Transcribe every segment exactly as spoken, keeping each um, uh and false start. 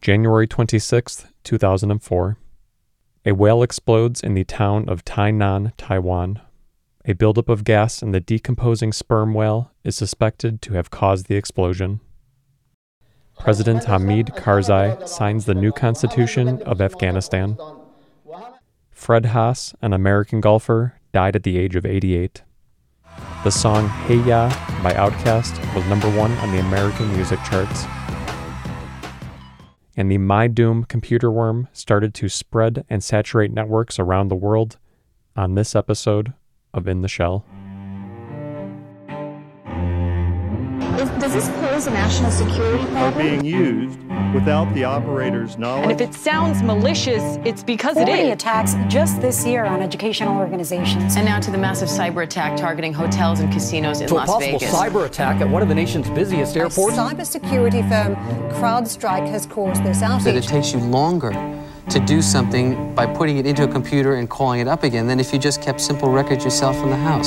January twenty-sixth, two thousand four. A whale explodes in the town of Tainan, Taiwan. A buildup of gas in the decomposing sperm whale is suspected to have caused the explosion. President Hamid Karzai signs the new constitution of Afghanistan. Fred Haas, an American golfer, died at the age of eighty-eight. The song Hey Ya by Outkast was number one on the American music charts. And the My Doom computer worm started to spread and saturate networks around the world on this episode of In the Shell. Is, does this pose a national security problem? Are being used without the operator's knowledge. And if it sounds malicious, it's because it is. Attacks just this year on educational organizations. And now to the massive cyber attack targeting hotels and casinos in to Las Vegas. To a possible cyber attack at one of the nation's busiest airports. Cybersecurity firm CrowdStrike has caused this outage. That it takes you longer to do something by putting it into a computer and calling it up again than if you just kept simple records yourself in the house.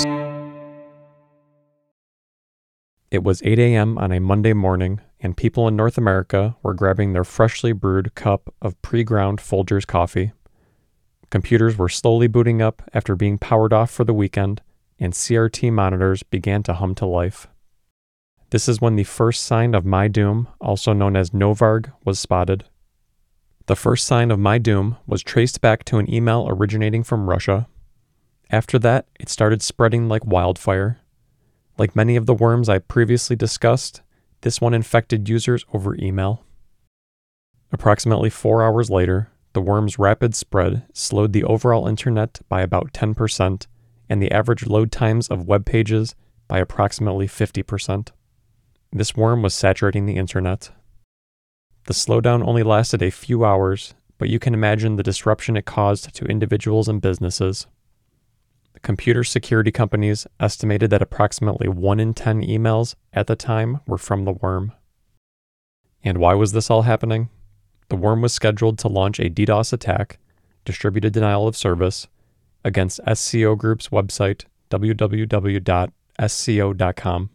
It was eight a.m. on a Monday morning, and people in North America were grabbing their freshly brewed cup of pre-ground Folgers coffee. Computers were slowly booting up after being powered off for the weekend, and C R T monitors began to hum to life. This is when the first sign of My Doom, also known as Novarg, was spotted. The first sign of My Doom was traced back to an email originating from Russia. After that, it started spreading like wildfire. Like many of the worms I previously discussed, this one infected users over email. Approximately four hours later, the worm's rapid spread slowed the overall internet by about ten percent and the average load times of web pages by approximately fifty percent. This worm was saturating the internet. The slowdown only lasted a few hours, but you can imagine the disruption it caused to individuals and businesses. Computer security companies estimated that approximately one in ten emails at the time were from the worm. And why was this all happening? The worm was scheduled to launch a DDoS attack, distributed denial of service, against S C O Group's website, w w w dot s c o dot com.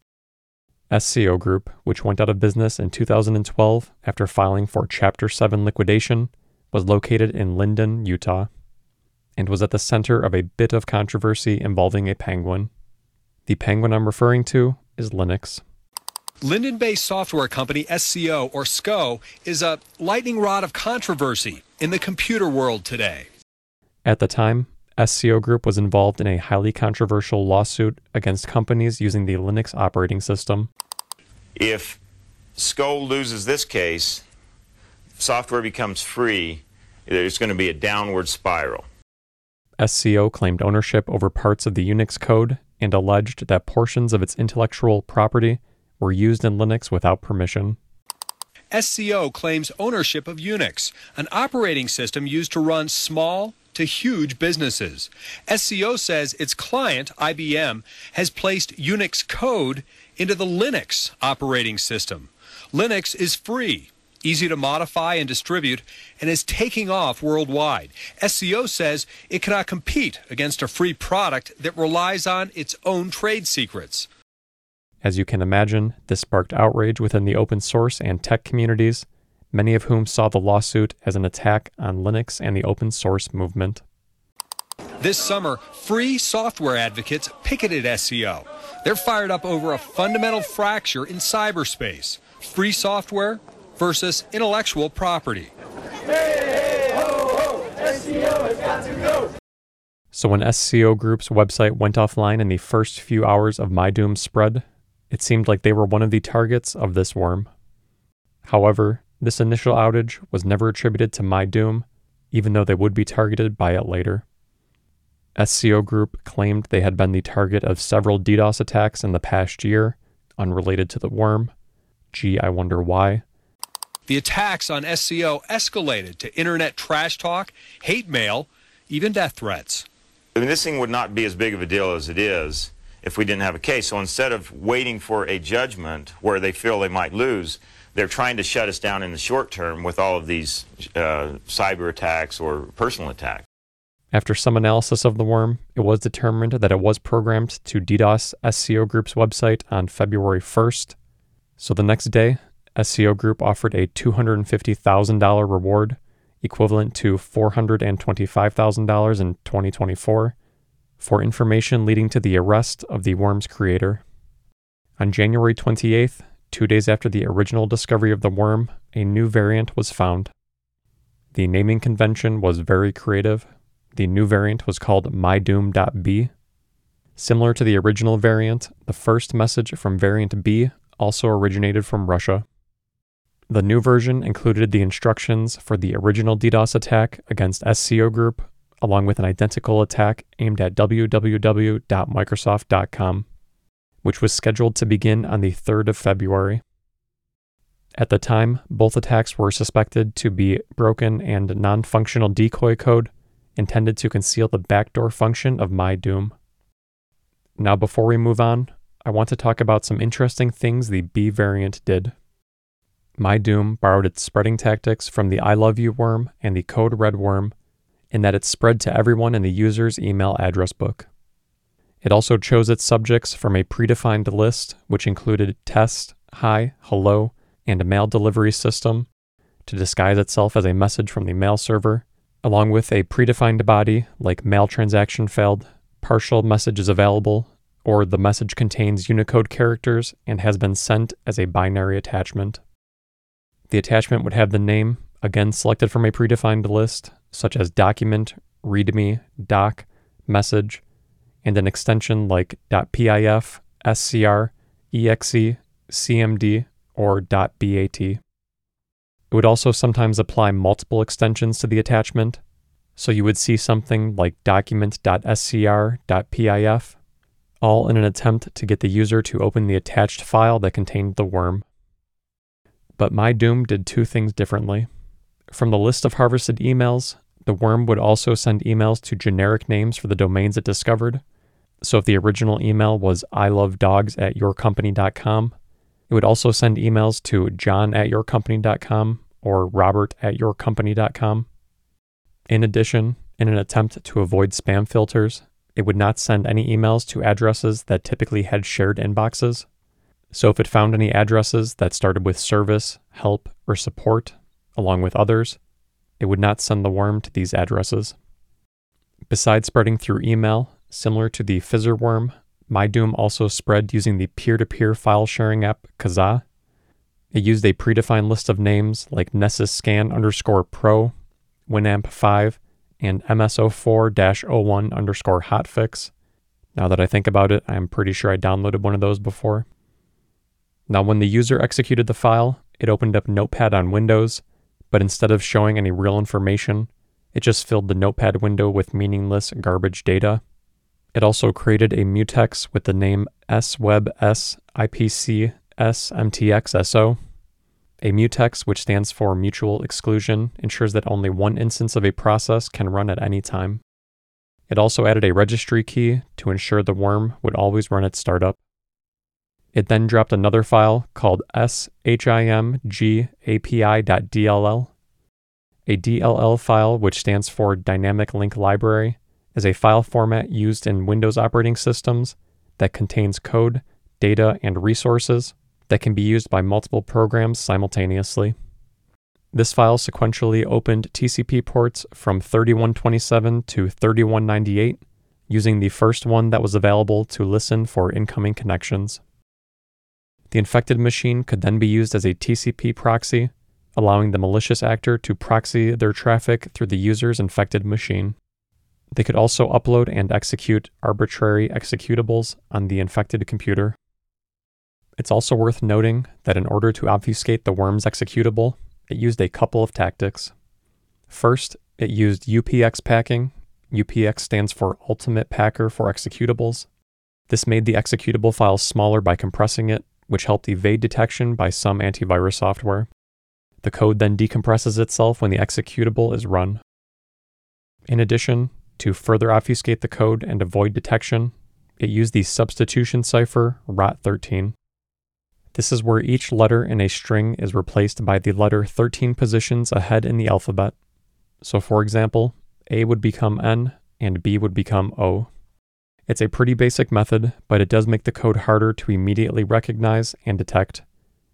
S C O Group, which went out of business in two thousand twelve after filing for Chapter seven liquidation, was located in Linden, Utah, and was at the center of a bit of controversy involving a penguin. The penguin I'm referring to is Linux. Linden-based software company S C O, or S C O, is a lightning rod of controversy in the computer world today. At the time, S C O Group was involved in a highly controversial lawsuit against companies using the Linux operating system. If S C O loses this case, software becomes free, there's going to be a downward spiral. S C O claimed ownership over parts of the Unix code and alleged that portions of its intellectual property were used in Linux without permission. S C O claims ownership of Unix, an operating system used to run small to huge businesses. S C O says its client, I B M, has placed Unix code into the Linux operating system. Linux is free, easy to modify and distribute, and is taking off worldwide. S C O says it cannot compete against a free product that relies on its own trade secrets. As you can imagine, this sparked outrage within the open source and tech communities, many of whom saw the lawsuit as an attack on Linux and the open source movement. This summer, free software advocates picketed S C O. They're fired up over a fundamental fracture in cyberspace: free software versus intellectual property. Hey, ho, ho, S C O has got to go. So when S C O Group's website went offline in the first few hours of My Doom's spread, it seemed like they were one of the targets of this worm. However, this initial outage was never attributed to My Doom, even though they would be targeted by it later. S C O Group claimed they had been the target of several DDoS attacks in the past year, unrelated to the worm. Gee, I wonder why. The attacks on S C O escalated to internet trash talk, hate mail, even death threats. I mean, this thing would not be as big of a deal as it is if we didn't have a case. So instead of waiting for a judgment where they feel they might lose, they're trying to shut us down in the short term with all of these uh, cyber attacks or personal attacks. After some analysis of the worm, it was determined that it was programmed to DDoS S C O Group's website on February first. So the next day, S C O Group offered a two hundred fifty thousand dollars reward, equivalent to four hundred twenty-five thousand dollars in twenty twenty-four, for information leading to the arrest of the worm's creator. On January twenty-eighth, two days after the original discovery of the worm, a new variant was found. The naming convention was very creative. The new variant was called MyDoom.B. Similar to the original variant, the first message from variant B also originated from Russia. The new version included the instructions for the original DDoS attack against S C O Group, along with an identical attack aimed at w w w dot microsoft dot com, which was scheduled to begin on the third of February. At the time, both attacks were suspected to be broken and non-functional decoy code intended to conceal the backdoor function of MyDoom. Now, before we move on, I want to talk about some interesting things the B variant did. MyDoom borrowed its spreading tactics from the I Love You worm and the Code Red worm, in that it spread to everyone in the user's email address book. It also chose its subjects from a predefined list, which included test, hi, hello, and a mail delivery system, to disguise itself as a message from the mail server, along with a predefined body like mail transaction failed, partial message is available, or the message contains Unicode characters and has been sent as a binary attachment. The attachment would have the name, again selected from a predefined list, such as document, readme, doc, message, and an extension like .pif, scr, exe, cmd, or .bat. It would also sometimes apply multiple extensions to the attachment, so you would see something like document.scr, .pif, all in an attempt to get the user to open the attached file that contained the worm. But MyDoom did two things differently. From the list of harvested emails, the worm would also send emails to generic names for the domains it discovered. So if the original email was I love dogs at your company dot com, it would also send emails to john at your company dot com or robert at your company dot com. In addition, in an attempt to avoid spam filters, it would not send any emails to addresses that typically had shared inboxes. So if it found any addresses that started with service, help, or support, along with others, it would not send the worm to these addresses. Besides spreading through email, similar to the Fizzer worm, MyDoom also spread using the peer-to-peer file sharing app Kazaa. It used a predefined list of names like Nessus Scan underscore Pro, Winamp five, and M S zero four dash zero one underscore hotfix. Now that I think about it, I'm pretty sure I downloaded one of those before. Now when the user executed the file, it opened up Notepad on Windows, but instead of showing any real information, it just filled the Notepad window with meaningless garbage data. It also created a mutex with the name swebs-ipc-s-mtx-so. A mutex, which stands for mutual exclusion, ensures that only one instance of a process can run at any time. It also added a registry key to ensure the worm would always run at startup. It then dropped another file called shimgapi.dll. A D L L file, which stands for Dynamic Link Library, is a file format used in Windows operating systems that contains code, data, and resources that can be used by multiple programs simultaneously. This file sequentially opened T C P ports from thirty-one twenty-seven to thirty-one ninety-eight, using the first one that was available to listen for incoming connections. The infected machine could then be used as a T C P proxy, allowing the malicious actor to proxy their traffic through the user's infected machine. They could also upload and execute arbitrary executables on the infected computer. It's also worth noting that in order to obfuscate the worm's executable, it used a couple of tactics. First, it used U P X packing. U P X stands for Ultimate Packer for Executables. This made the executable file smaller by compressing it, which helped evade detection by some antivirus software. The code then decompresses itself when the executable is run. In addition, to further obfuscate the code and avoid detection, it used the substitution cipher R O T thirteen. This is where each letter in a string is replaced by the letter thirteen positions ahead in the alphabet. So for example, A would become N and B would become O. It's a pretty basic method, but it does make the code harder to immediately recognize and detect.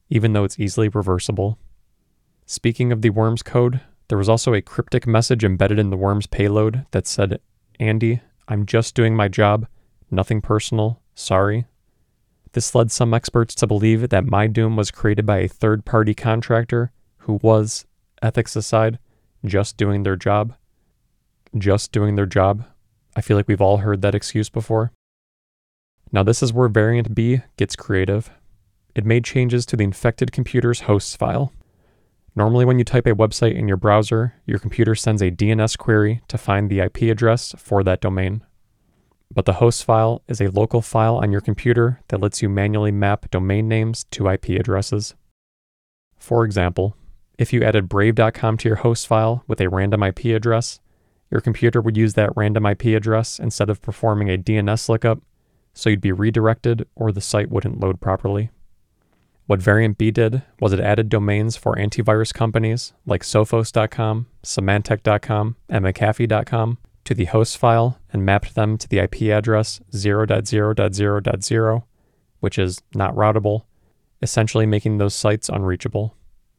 even though it's easily reversible. Speaking of the worm's code, there was also a cryptic message embedded in the worm's payload that said, "Andy, I'm just doing my job. Nothing personal. Sorry." This led some experts to believe that MyDoom was created by a third-party contractor who was, ethics aside, just doing their job. Just doing their job. I feel like we've all heard that excuse before. Now this is where Variant B gets creative. It made changes to the infected computer's hosts file. Normally when you type a website in your browser, your computer sends a D N S query to find the I P address for that domain. But the host file is a local file on your computer that lets you manually map domain names to I P addresses. For example, if you added brave dot com to your host file with a random I P address, your computer would use that random I P address instead of performing a D N S lookup, so you'd be redirected or the site wouldn't load properly. What Variant B did was it added domains for antivirus companies like Sophos dot com, Symantec dot com, and McAfee dot com to the host file and mapped them to the I P address zero dot zero dot zero dot zero, which is not routable, essentially making those sites unreachable.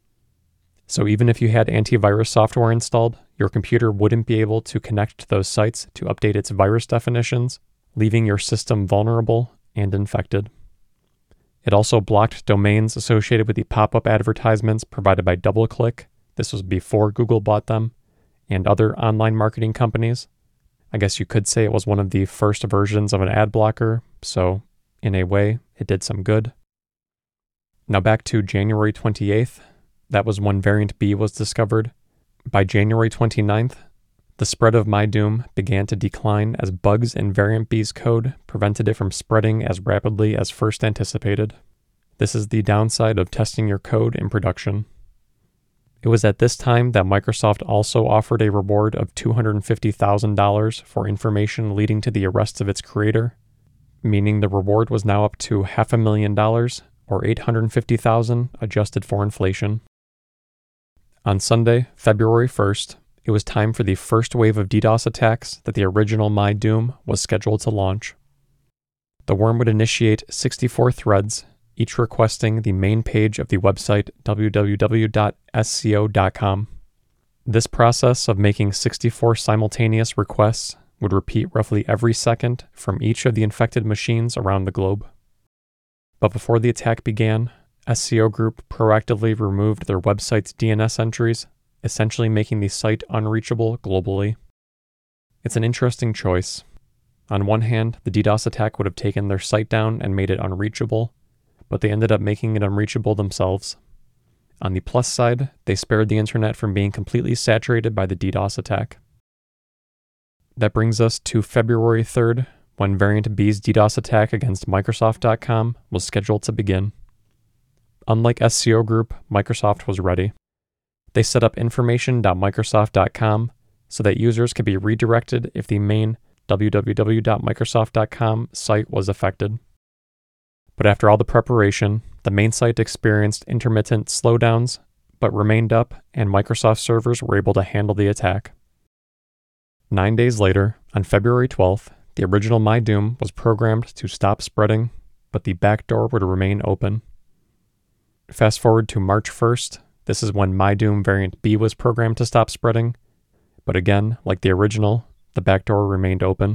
So even if you had antivirus software installed, your computer wouldn't be able to connect to those sites to update its virus definitions, leaving your system vulnerable and infected. It also blocked domains associated with the pop-up advertisements provided by DoubleClick. This was before Google bought them, and other online marketing companies. I guess you could say it was one of the first versions of an ad blocker, so in a way, it did some good. Now back to January twenty-eighth. That was when Variant B was discovered. By January twenty-ninth, the spread of MyDoom began to decline as bugs in Variant B's code prevented it from spreading as rapidly as first anticipated. This is the downside of testing your code in production. It was at this time that Microsoft also offered a reward of two hundred fifty thousand dollars for information leading to the arrest of its creator, meaning the reward was now up to half a million dollars, or eight hundred fifty thousand dollars adjusted for inflation. On Sunday, February first, it was time for the first wave of DDoS attacks that the original MyDoom was scheduled to launch. The worm would initiate sixty-four threads, each requesting the main page of the website w w w dot s c o dot com. This process of making sixty-four simultaneous requests would repeat roughly every second from each of the infected machines around the globe. But before the attack began, S C O Group proactively removed their website's D N S entries, essentially making the site unreachable globally. It's an interesting choice. On one hand, the DDoS attack would have taken their site down and made it unreachable, but they ended up making it unreachable themselves. On the plus side, they spared the internet from being completely saturated by the DDoS attack. That brings us to February third, when Variant B's DDoS attack against Microsoft dot com was scheduled to begin. Unlike S C O Group, Microsoft was ready. They set up information dot microsoft dot com so that users could be redirected if the main w w w dot microsoft dot com site was affected. But after all the preparation, the main site experienced intermittent slowdowns, but remained up, and Microsoft servers were able to handle the attack. Nine days later, on February twelfth, the original MyDoom was programmed to stop spreading, but the backdoor would remain open. Fast forward to March first, this is when MyDoom Variant B was programmed to stop spreading, but again, like the original, the backdoor remained open.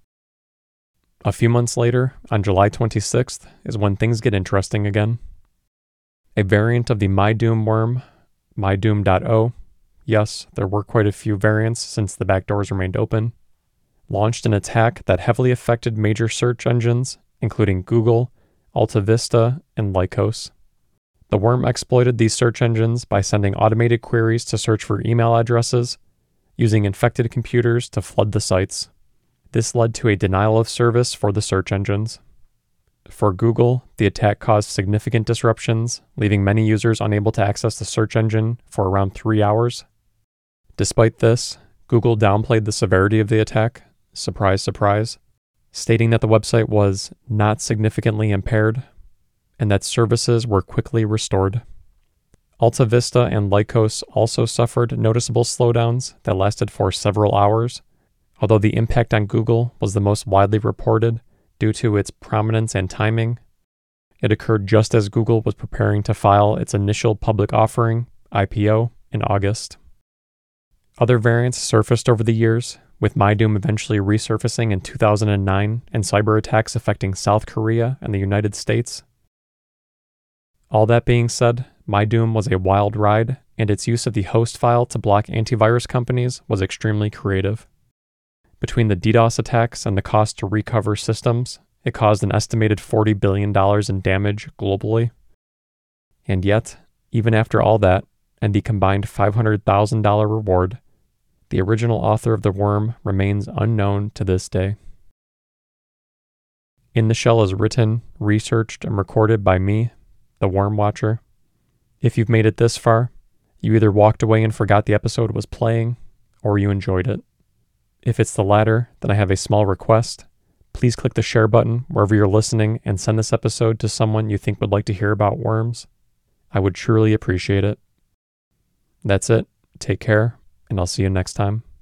A few months later, on July twenty-sixth, is when things get interesting again. A variant of the MyDoom worm, MyDoom dot o, yes, there were quite a few variants since the backdoors remained open, launched an attack that heavily affected major search engines, including Google, AltaVista, and Lycos. The worm exploited these search engines by sending automated queries to search for email addresses, using infected computers to flood the sites. This led to a denial of service for the search engines. For Google, the attack caused significant disruptions, leaving many users unable to access the search engine for around three hours. Despite this, Google downplayed the severity of the attack, surprise, surprise, stating that the website was not significantly impaired and that services were quickly restored. AltaVista and Lycos also suffered noticeable slowdowns that lasted for several hours, although the impact on Google was the most widely reported due to its prominence and timing, It occurred just as Google was preparing to file its initial public offering, I P O, in August. Other variants surfaced over the years, with MyDoom eventually resurfacing in two thousand nine and cyber attacks affecting South Korea and the United States. All that being said, MyDoom was a wild ride, and its use of the host file to block antivirus companies was extremely creative. Between the DDoS attacks and the cost to recover systems, it caused an estimated forty billion dollars in damage globally. And yet, even after all that, and the combined five hundred thousand dollars reward, the original author of the worm remains unknown to this day. In the Shell is written, researched, and recorded by me, the Worm Watcher. If you've made it this far, you either walked away and forgot the episode was playing, or you enjoyed it. If it's the latter, then I have a small request. Please click the share button wherever you're listening and send this episode to someone you think would like to hear about worms. I would truly appreciate it. That's it. Take care, and I'll see you next time.